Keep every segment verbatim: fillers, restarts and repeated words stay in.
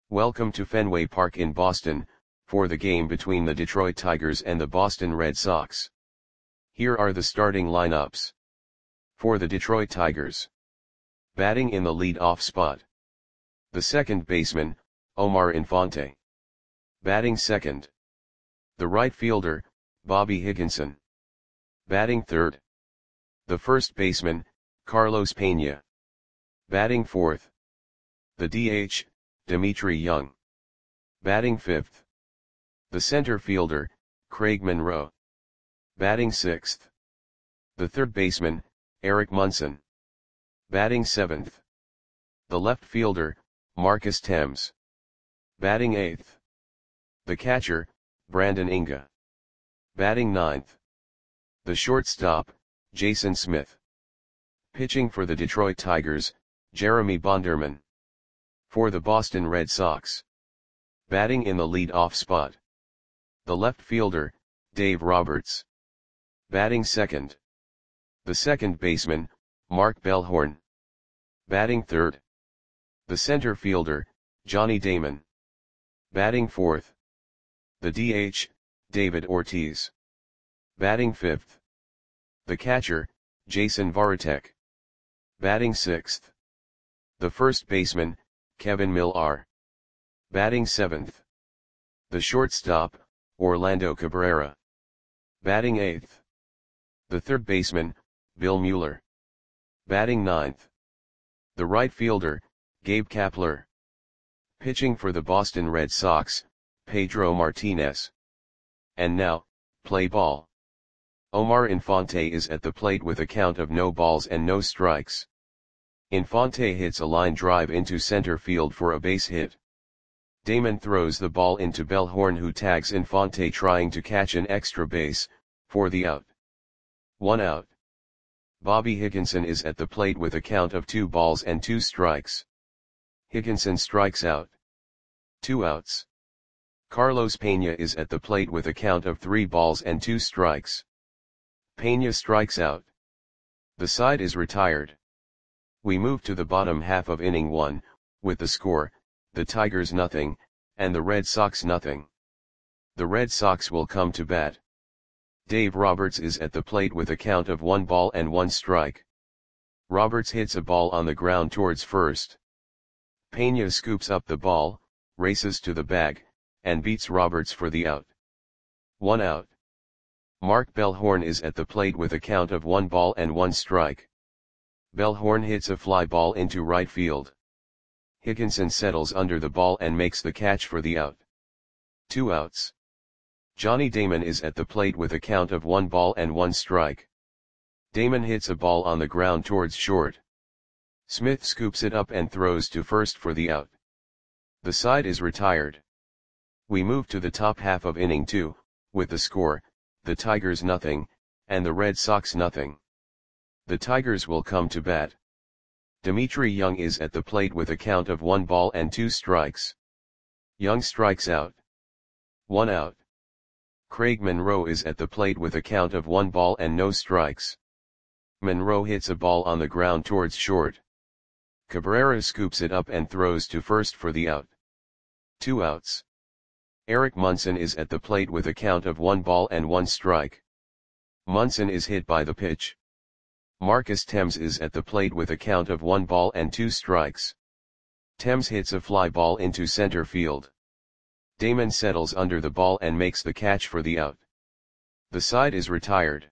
Welcome to Fenway Park in Boston, for the game between the Detroit Tigers and the Boston Red Sox. Here are the starting lineups. For the Detroit Tigers. Batting in the lead-off spot. The second baseman, Omar Infante. Batting second. The right fielder, Bobby Higginson. Batting third. The first baseman, Carlos Pena. Batting fourth. The D H, Dmitri Young. Batting fifth. The center fielder, Craig Monroe. Batting sixth. The third baseman, Eric Munson. Batting seventh. The left fielder, Marcus Thames. Batting eighth. The catcher, Brandon Inga. Batting ninth. The shortstop, Jason Smith. Pitching for the Detroit Tigers, Jeremy Bonderman. For the Boston Red Sox. Batting in the lead-off spot. The left fielder, Dave Roberts. Batting second. The second baseman, Mark Bellhorn. Batting third. The center fielder, Johnny Damon. Batting fourth. The D H, David Ortiz. Batting fifth. The catcher, Jason Varitek. Batting sixth. The first baseman, Kevin Millar. Batting seventh. The shortstop, Orlando Cabrera. Batting eighth. The third baseman, Bill Mueller. Batting ninth. The right fielder, Gabe Kapler. Pitching for the Boston Red Sox, Pedro Martinez. And now, play ball. Omar Infante is at the plate with a count of no balls and no strikes. Infante hits a line drive into center field for a base hit. Damon throws the ball into Bellhorn, who tags Infante trying to catch an extra base, for the out. One out. Bobby Higginson is at the plate with a count of two balls and two strikes. Higginson strikes out. Two outs. Carlos Pena is at the plate with a count of three balls and two strikes. Pena strikes out. The side is retired. We move to the bottom half of inning one, with the score, the Tigers nothing, and the Red Sox nothing. The Red Sox will come to bat. Dave Roberts is at the plate with a count of one ball and one strike. Roberts hits a ball on the ground towards first. Pena scoops up the ball, races to the bag, and beats Roberts for the out. One out. Mark Bellhorn is at the plate with a count of one ball and one strike. Bellhorn hits a fly ball into right field. Higginson settles under the ball and makes the catch for the out. Two outs. Johnny Damon is at the plate with a count of one ball and one strike. Damon hits a ball on the ground towards short. Smith scoops it up and throws to first for the out. The side is retired. We move to the top half of inning two, with the score, the Tigers nothing, and the Red Sox nothing. The Tigers will come to bat. Dmitri Young is at the plate with a count of one ball and two strikes. Young strikes out. One out. Craig Monroe is at the plate with a count of one ball and no strikes. Monroe hits a ball on the ground towards short. Cabrera scoops it up and throws to first for the out. Two outs. Eric Munson is at the plate with a count of one ball and one strike. Munson is hit by the pitch. Marcus Thames is at the plate with a count of one ball and two strikes. Thames hits a fly ball into center field. Damon settles under the ball and makes the catch for the out. The side is retired.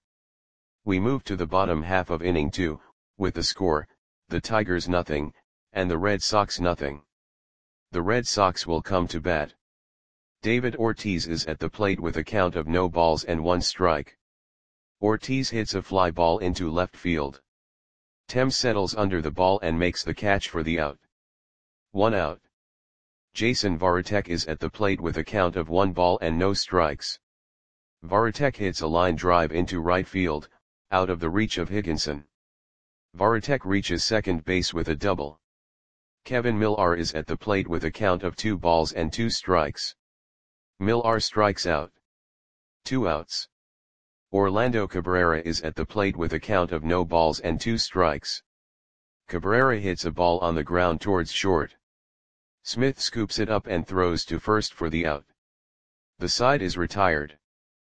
We move to the bottom half of inning two, with the score, the Tigers nothing, and the Red Sox nothing. The Red Sox will come to bat. David Ortiz is at the plate with a count of no balls and one strike. Ortiz hits a fly ball into left field. Thames settles under the ball and makes the catch for the out. One out. Jason Varitek is at the plate with a count of one ball and no strikes. Varitek hits a line drive into right field, out of the reach of Higginson. Varitek reaches second base with a double. Kevin Millar is at the plate with a count of two balls and two strikes. Millar strikes out. Two outs. Orlando Cabrera is at the plate with a count of no balls and two strikes. Cabrera hits a ball on the ground towards short. Smith scoops it up and throws to first for the out. The side is retired.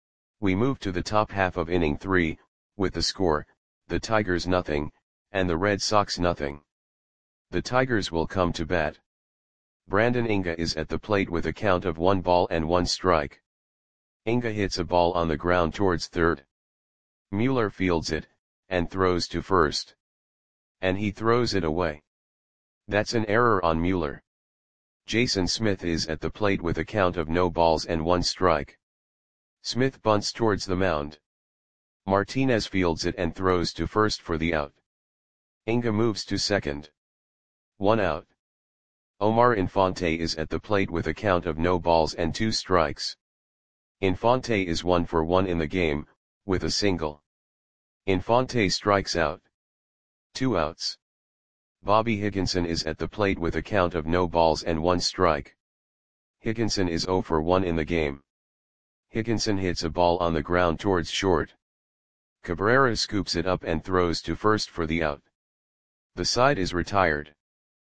We move to the top half of inning three, with the score, the Tigers nothing, and the Red Sox nothing. The Tigers will come to bat. Brandon Inga is at the plate with a count of one ball and one strike. Inga hits a ball on the ground towards third. Mueller fields it, and throws to first. And he throws it away. That's an error on Mueller. Jason Smith is at the plate with a count of no balls and one strike. Smith bunts towards the mound. Martinez fields it and throws to first for the out. Inga moves to second. One out. Omar Infante is at the plate with a count of no balls and two strikes. Infante is one for one in the game, with a single. Infante strikes out. Two outs. Bobby Higginson is at the plate with a count of no balls and one strike. Higginson is zero for one in the game. Higginson hits a ball on the ground towards short. Cabrera scoops it up and throws to first for the out. The side is retired.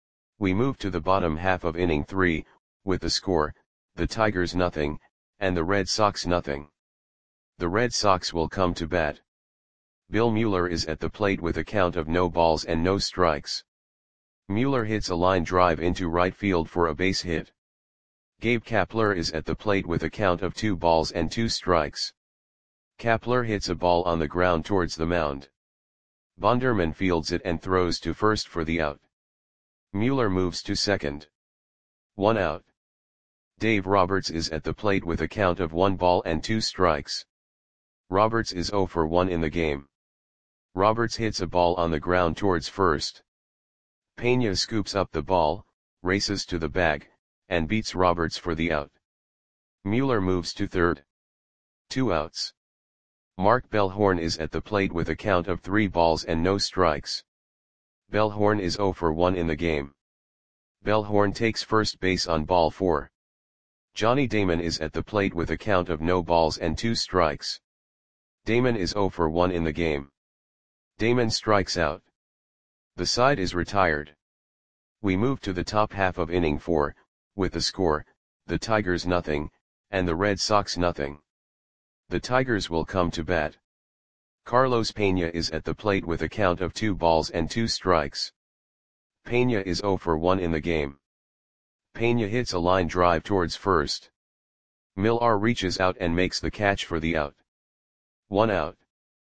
We move to the bottom half of inning three, with the score, the Tigers nothing, and the Red Sox nothing. The Red Sox will come to bat. Bill Mueller is at the plate with a count of no balls and no strikes. Mueller hits a line drive into right field for a base hit. Gabe Kapler is at the plate with a count of two balls and two strikes. Kapler hits a ball on the ground towards the mound. Bonderman fields it and throws to first for the out. Mueller moves to second. One out. Dave Roberts is at the plate with a count of one ball and two strikes. Roberts is zero for one in the game. Roberts hits a ball on the ground towards first. Pena scoops up the ball, races to the bag, and beats Roberts for the out. Mueller moves to third. Two outs. Mark Bellhorn is at the plate with a count of three balls and no strikes. Bellhorn is zero for one in the game. Bellhorn takes first base on ball four. Johnny Damon is at the plate with a count of no balls and two strikes. Damon is zero for one in the game. Damon strikes out. The side is retired. We move to the top half of inning four, with the score, the Tigers nothing, and the Red Sox nothing. The Tigers will come to bat. Carlos Pena is at the plate with a count of two balls and two strikes. Pena is zero for one in the game. Pena hits a line drive towards first. Millar reaches out and makes the catch for the out. One out.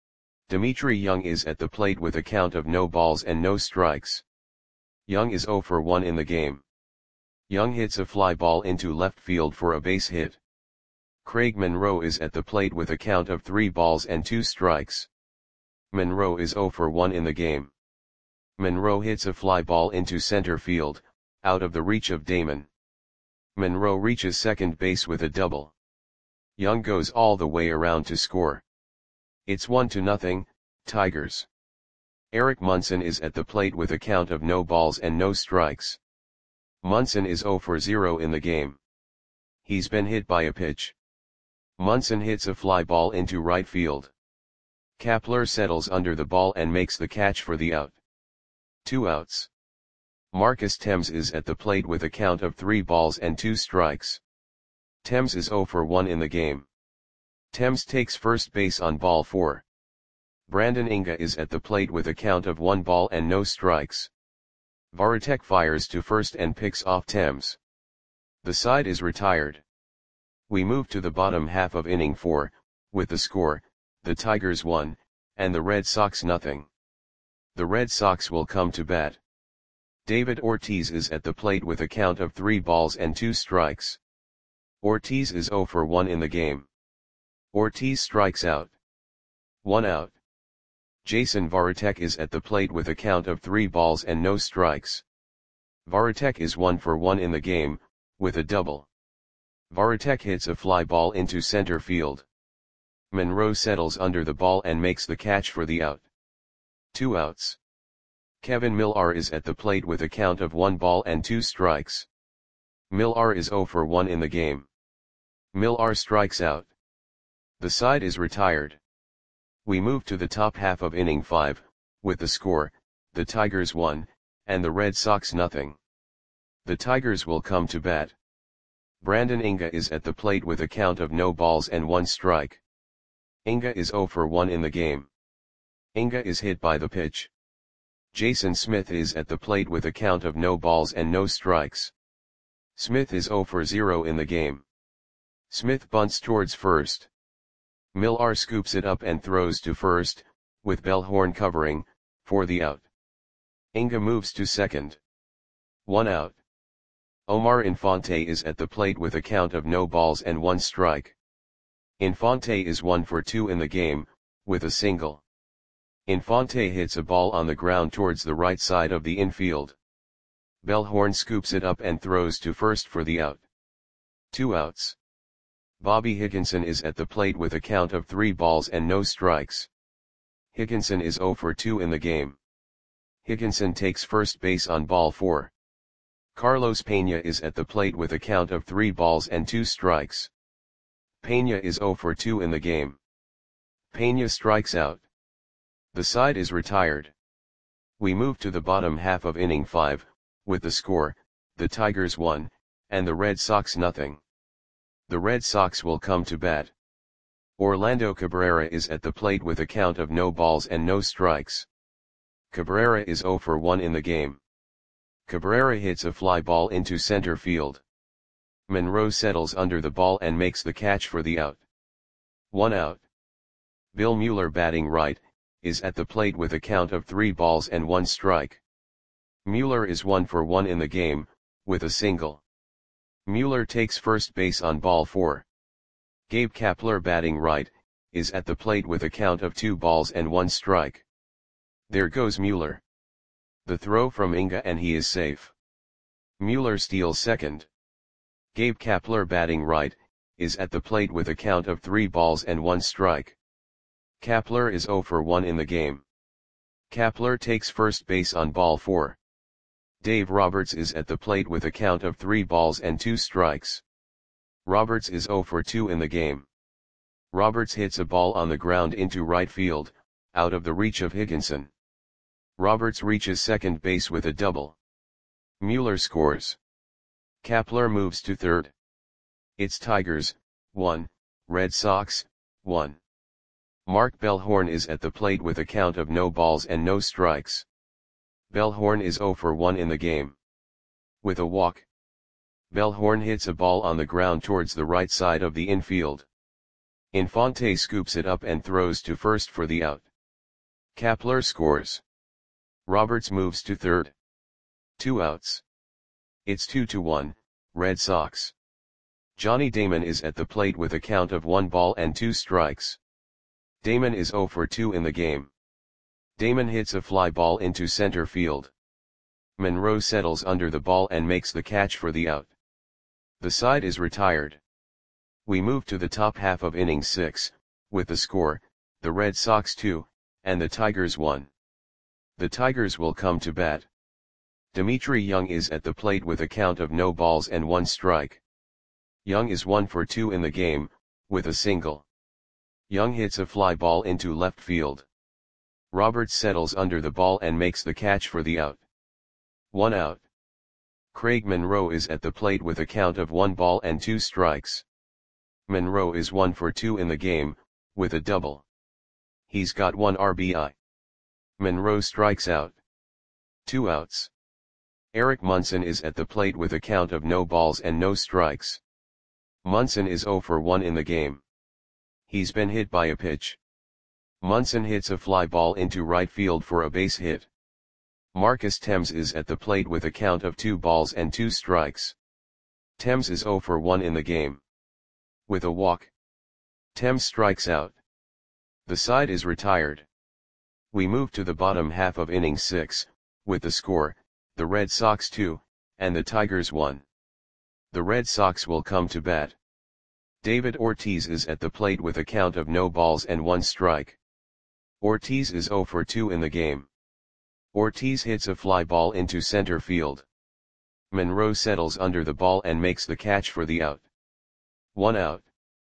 Dimitri Young is at the plate with a count of no balls and no strikes. Young is zero for one in the game. Young hits a fly ball into left field for a base hit. Craig Monroe is at the plate with a count of three balls and two strikes. Monroe is zero for one in the game. Monroe hits a fly ball into center field, out of the reach of Damon. Monroe reaches second base with a double. Young goes all the way around to score. It's one to nothing, Tigers. Eric Munson is at the plate with a count of no balls and no strikes. Munson is zero for zero in the game. He's been hit by a pitch. Munson hits a fly ball into right field. Kapler settles under the ball and makes the catch for the out. Two outs. Marcus Thames is at the plate with a count of three balls and two strikes. Thames is zero for one in the game. Thames takes first base on ball four. Brandon Inga is at the plate with a count of one ball and no strikes. Varitek fires to first and picks off Thames. The side is retired. We move to the bottom half of inning four, with the score, the Tigers one, and the Red Sox nothing. The Red Sox will come to bat. David Ortiz is at the plate with a count of three balls and two strikes. Ortiz is zero for one in the game. Ortiz strikes out. One out. Jason Varitek is at the plate with a count of three balls and no strikes. Varitek is one for one in the game, with a double. Varitek hits a fly ball into center field. Monroe settles under the ball and makes the catch for the out. Two outs. Kevin Millar is at the plate with a count of one ball and two strikes. Millar is zero for one in the game. Millar strikes out. The side is retired. We move to the top half of inning five, with the score, the Tigers one, and the Red Sox nothing. The Tigers will come to bat. Brandon Inga is at the plate with a count of no balls and one strike. Inga is zero for one in the game. Inga is hit by the pitch. Jason Smith is at the plate with a count of no balls and no strikes. Smith is zero for zero in the game. Smith bunts towards first. Millar scoops it up and throws to first, with Bellhorn covering, for the out. Inga moves to second. One out. Omar Infante is at the plate with a count of no balls and one strike. Infante is one for two in the game, with a single. Infante hits a ball on the ground towards the right side of the infield. Bellhorn scoops it up and throws to first for the out. Two outs. Bobby Higginson is at the plate with a count of three balls and no strikes. Higginson is zero for two in the game. Higginson takes first base on ball four. Carlos Peña is at the plate with a count of three balls and two strikes. Peña is zero for two in the game. Peña strikes out. The side is retired. We move to the bottom half of inning five, with the score, the Tigers one, and the Red Sox nothing. The Red Sox will come to bat. Orlando Cabrera is at the plate with a count of no balls and no strikes. Cabrera is zero for one in the game. Cabrera hits a fly ball into center field. Monroe settles under the ball and makes the catch for the out. One out. Bill Mueller, batting right, is at the plate with a count of three balls and one strike. Mueller is one for one in the game, with a single. Mueller takes first base on ball four. Gabe Kapler, batting right, is at the plate with a count of two balls and one strike. There goes Mueller. The throw from Inga and he is safe. Mueller steals second. Gabe Kapler, batting right, is at the plate with a count of three balls and one strike. Kapler is zero for one in the game. Kapler takes first base on ball four. Dave Roberts is at the plate with a count of three balls and two strikes. Roberts is zero for two in the game. Roberts hits a ball on the ground into right field, out of the reach of Higginson. Roberts reaches second base with a double. Mueller scores. Kapler moves to third. It's Tigers, one, Red Sox, one. Mark Bellhorn is at the plate with a count of no balls and no strikes. Bellhorn is zero for one in the game. With a walk. Bellhorn hits a ball on the ground towards the right side of the infield. Infante scoops it up and throws to first for the out. Kapler scores. Roberts moves to third. Two outs. It's two to one, Red Sox. Johnny Damon is at the plate with a count of one ball and two strikes. Damon is zero for two in the game. Damon hits a fly ball into center field. Monroe settles under the ball and makes the catch for the out. The side is retired. We move to the top half of inning six, with the score, the Red Sox two, and the Tigers one. The Tigers will come to bat. Dimitri Young is at the plate with a count of no balls and one strike. Young is one for two in the game, with a single. Young hits a fly ball into left field. Roberts settles under the ball and makes the catch for the out. One out. Craig Monroe is at the plate with a count of one ball and two strikes. Monroe is one for two in the game, with a double. He's got one R B I. Monroe strikes out. Two outs. Eric Munson is at the plate with a count of no balls and no strikes. Munson is zero for one in the game. He's been hit by a pitch. Munson hits a fly ball into right field for a base hit. Marcus Thames is at the plate with a count of two balls and two strikes. Thames is zero for one in the game. With a walk. Thames strikes out. The side is retired. We move to the bottom half of inning six, with the score, the Red Sox two, and the Tigers one. The Red Sox will come to bat. David Ortiz is at the plate with a count of no balls and one strike. Ortiz is zero for two in the game. Ortiz hits a fly ball into center field. Monroe settles under the ball and makes the catch for the out. One out.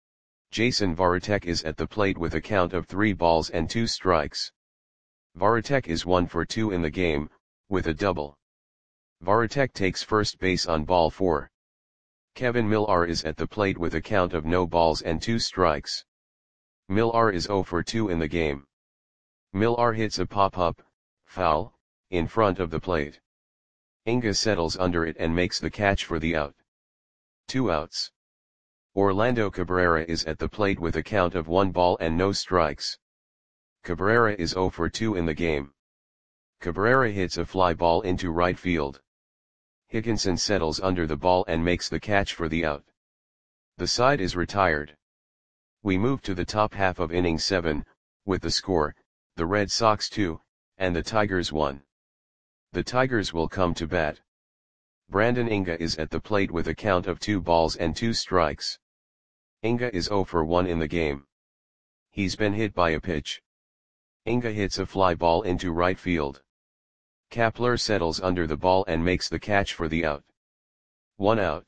Jason Varitek is at the plate with a count of three balls and two strikes. Varitek is one for two in the game, with a double. Varitek takes first base on ball four. Kevin Millar is at the plate with a count of no balls and two strikes. Millar is zero for two in the game. Millar hits a pop-up, foul, in front of the plate. Inga settles under it and makes the catch for the out. Two outs. Orlando Cabrera is at the plate with a count of one ball and no strikes. Cabrera is zero for two in the game. Cabrera hits a fly ball into right field. Higginson settles under the ball and makes the catch for the out. The side is retired. We move to the top half of inning seven, with the score, the Red Sox two, and the Tigers one. The Tigers will come to bat. Brandon Inga is at the plate with a count of two balls and two strikes. Inga is zero for one in the game. He's been hit by a pitch. Inga hits a fly ball into right field. Kapler settles under the ball and makes the catch for the out. One out.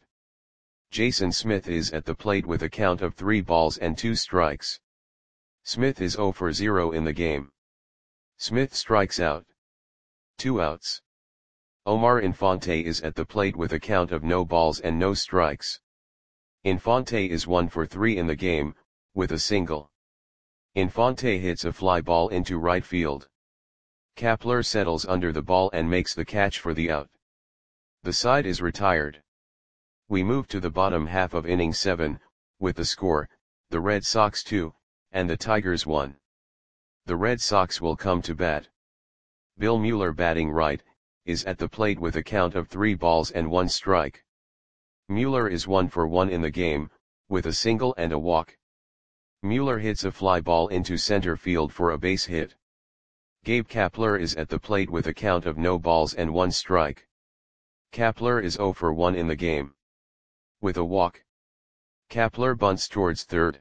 Jason Smith is at the plate with a count of three balls and two strikes. Smith is zero for zero in the game. Smith strikes out. Two outs. Omar Infante is at the plate with a count of no balls and no strikes. Infante is one for three in the game, with a single. Infante hits a fly ball into right field. Kapler settles under the ball and makes the catch for the out. The side is retired. We move to the bottom half of inning seven, with the score, the Red Sox two, and the Tigers one. The Red Sox will come to bat. Bill Mueller, batting right, is at the plate with a count of three balls and one strike. Mueller is one for one in the game, with a single and a walk. Mueller hits a fly ball into center field for a base hit. Gabe Kapler is at the plate with a count of no balls and one strike. Kapler is zero for one in the game. With a walk. Kapler bunts towards third.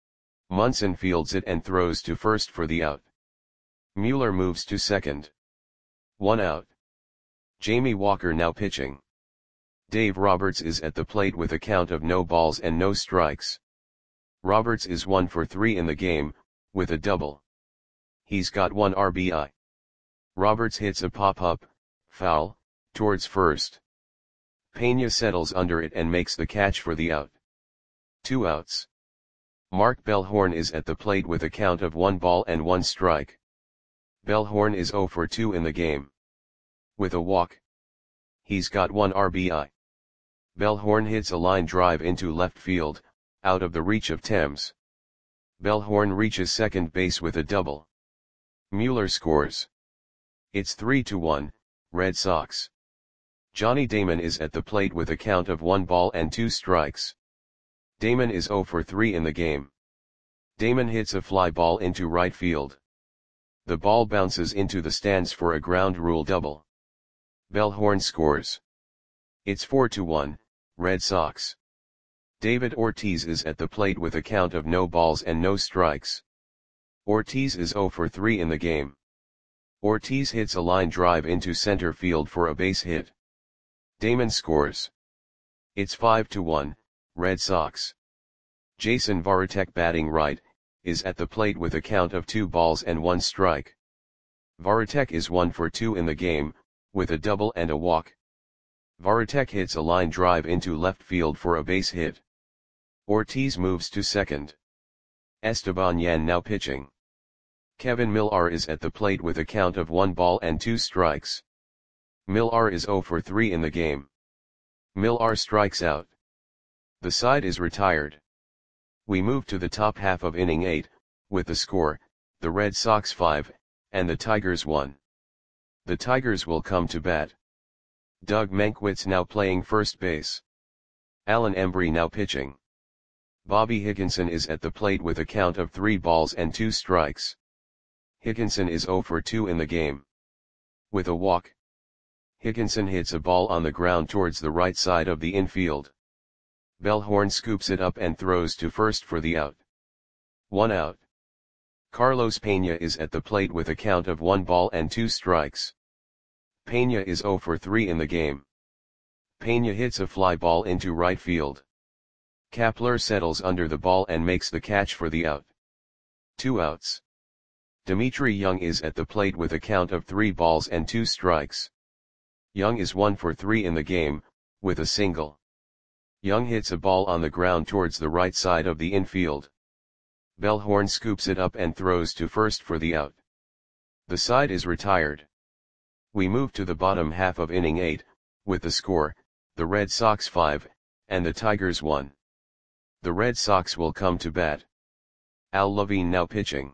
Munson fields it and throws to first for the out. Mueller moves to second. One out. Jamie Walker now pitching. Dave Roberts is at the plate with a count of no balls and no strikes. Roberts is one for three in the game, with a double. He's got one R B I. Roberts hits a pop-up, foul, towards first. Pena settles under it and makes the catch for the out. Two outs. Mark Bellhorn is at the plate with a count of one ball and one strike. Bellhorn is zero for two in the game. With a walk. He's got one R B I. Bellhorn hits a line drive into left field, out of the reach of Thames. Bellhorn reaches second base with a double. Mueller scores. It's three to one, Red Sox. Johnny Damon is at the plate with a count of one ball and two strikes. Damon is zero for three in the game. Damon hits a fly ball into right field. The ball bounces into the stands for a ground rule double. Bellhorn scores. It's four to one, Red Sox. David Ortiz is at the plate with a count of no balls and no strikes. Ortiz is zero for three in the game. Ortiz hits a line drive into center field for a base hit. Damon scores. It's five to one, Red Sox. Jason Varitek, batting right, is at the plate with a count of two balls and one strike. Varitek is one for two in the game, with a double and a walk. Varitek hits a line drive into left field for a base hit. Ortiz moves to second. Esteban Yan now pitching. Kevin Millar is at the plate with a count of one ball and two strikes. Millar is zero for three in the game. Millar strikes out. The side is retired. We move to the top half of inning eight, with the score, the Red Sox five, and the Tigers one. The Tigers will come to bat. Doug Mankiewicz now playing first base. Alan Embry now pitching. Bobby Higginson is at the plate with a count of three balls and two strikes. Higginson is zero for two in the game. With a walk. Higginson hits a ball on the ground towards the right side of the infield. Bellhorn scoops it up and throws to first for the out. One out. Carlos Pena is at the plate with a count of one ball and two strikes. Pena is zero for three in the game. Pena hits a fly ball into right field. Kapler settles under the ball and makes the catch for the out. Two outs. Dimitri Young is at the plate with a count of three balls and two strikes. Young is one for three in the game, with a single. Young hits a ball on the ground towards the right side of the infield. Bellhorn scoops it up and throws to first for the out. The side is retired. We move to the bottom half of inning eight, with the score, the Red Sox five, and the Tigers one. The Red Sox will come to bat. Al Levine now pitching.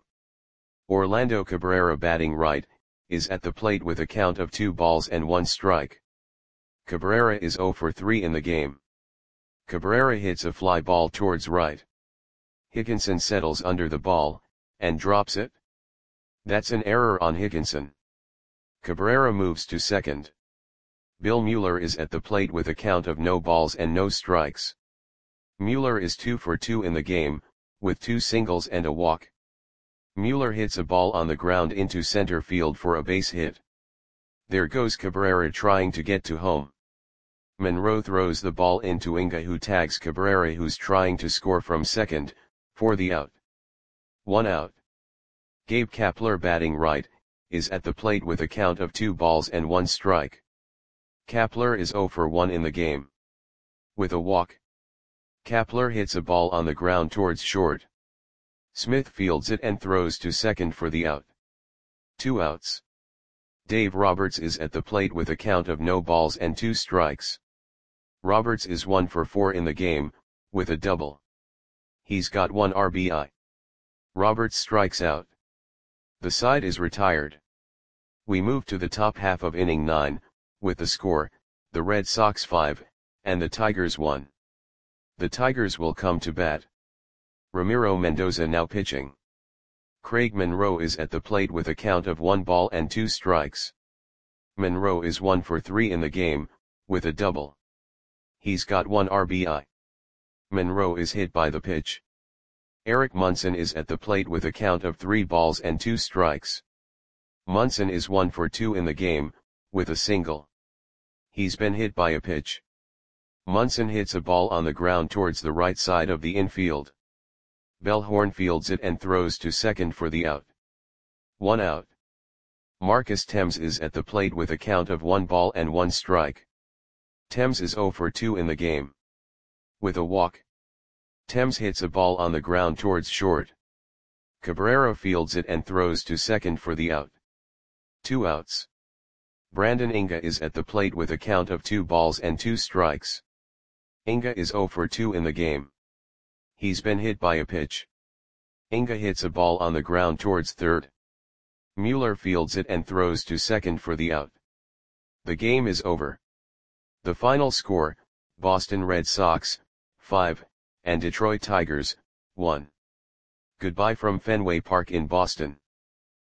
Orlando Cabrera batting right, is at the plate with a count of two balls and one strike. Cabrera is zero for three in the game. Cabrera hits a fly ball towards right. Higginson settles under the ball, and drops it. That's an error on Higginson. Cabrera moves to second. Bill Mueller is at the plate with a count of no balls and no strikes. Mueller is two for two in the game, with two singles and a walk. Mueller hits a ball on the ground into center field for a base hit. There goes Cabrera trying to get to home. Monroe throws the ball into Inga, who tags Cabrera, who's trying to score from second, for the out. One out. Gabe Kapler batting right, is at the plate with a count of two balls and one strike. Kapler is zero for one in the game. With a walk. Kapler hits a ball on the ground towards short. Smith fields it and throws to second for the out. Two outs. Dave Roberts is at the plate with a count of no balls and two strikes. Roberts is one for four in the game, with a double. He's got one R B I. Roberts strikes out. The side is retired. We move to the top half of inning nine, with the score, the Red Sox five, and the Tigers one. The Tigers will come to bat. Ramiro Mendoza now pitching. Craig Monroe is at the plate with a count of one ball and two strikes. Monroe is one for three in the game, with a double. He's got one R B I. Monroe is hit by the pitch. Eric Munson is at the plate with a count of three balls and two strikes. Munson is one for two in the game, with a single. He's been hit by a pitch. Munson hits a ball on the ground towards the right side of the infield. Bellhorn fields it and throws to second for the out. One out. Marcus Thames is at the plate with a count of one ball and one strike. Thames is zero for two in the game. With a walk. Thames hits a ball on the ground towards short. Cabrera fields it and throws to second for the out. Two outs. Brandon Inga is at the plate with a count of two balls and two strikes. Inga is zero for two in the game. He's been hit by a pitch. Inga hits a ball on the ground towards third. Mueller fields it and throws to second for the out. The game is over. The final score, Boston Red Sox, five, and Detroit Tigers, one. Goodbye from Fenway Park in Boston.